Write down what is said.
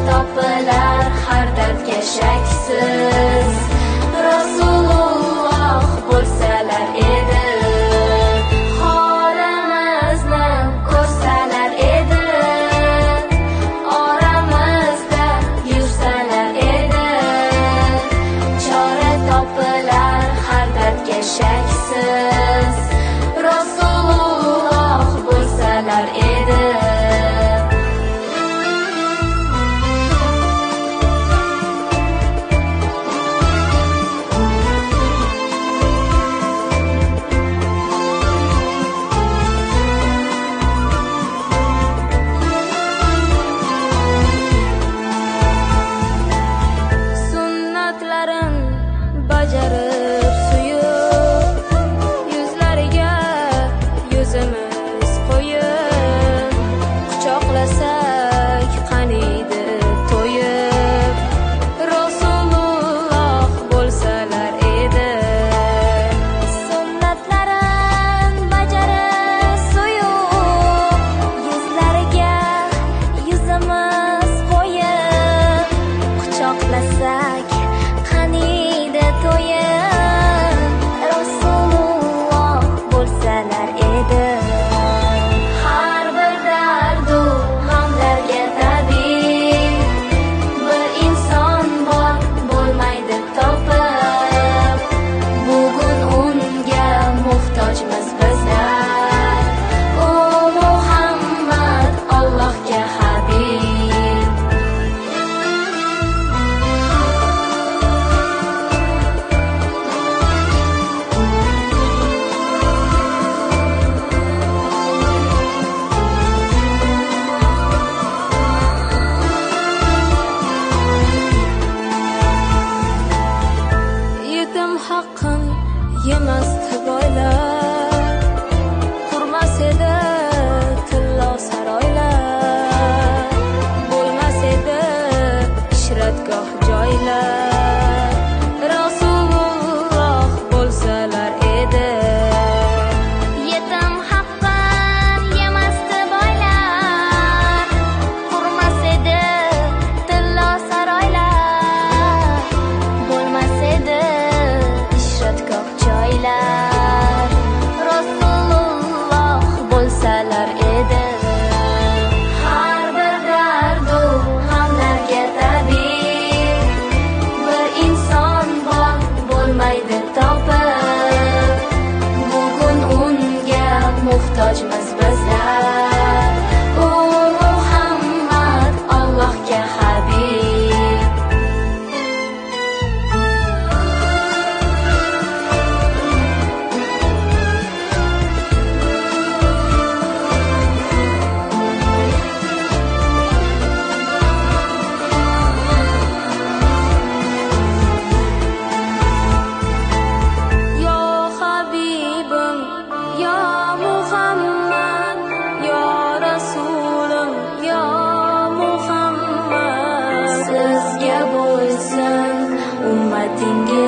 topilar har dardga shaksiz. Rasululloh bo'lsalar edi, holimizni ko'rsalar edi, oramizda yursalar edi. Chora topilar har dardga shaksiz. Rasululloh bo'lsalar edi. Sunnatlarin bajarib suyub, yuzlariga yuzimiz qo'yib, quchoqlasak qaniydi to'yib. Rasululloh bo'lsalar edi. Sunnatlarin bajarib suyub, yuzlariga yuzimiz qo'yib, quchoqlasak qaniydi to'yib. Rasululloh bo'lsalar edi. Har bir dardu g'amlarga tabib, bir inson bor bo'lmaydi topib. Bugun unga muhtojmiz bizlar. O Muhammad Allohga habib. Yetim haqqin yemasdi boylar, qurmas edi tillo saroylar, bo'lmas edi ishratgoh joylar. Rasululloh bo'lsalar edi. Yetim haqqin yemasdi boylar, qurmas edi tillo saroylar, bo'lmas edi ishratgoh joylar. Rasululloh bo'lsalar edi. Har bir dardu g'amlarga tabib, bir inson bor bo'lmaydi topib. Bugun unga muhtojmiz bizlar. O Muhammad Allohga habib. Yo Habibim, yo Muhammad, yo Rasulim, yo Muhammad. Sizga bo'lsin ummatingiz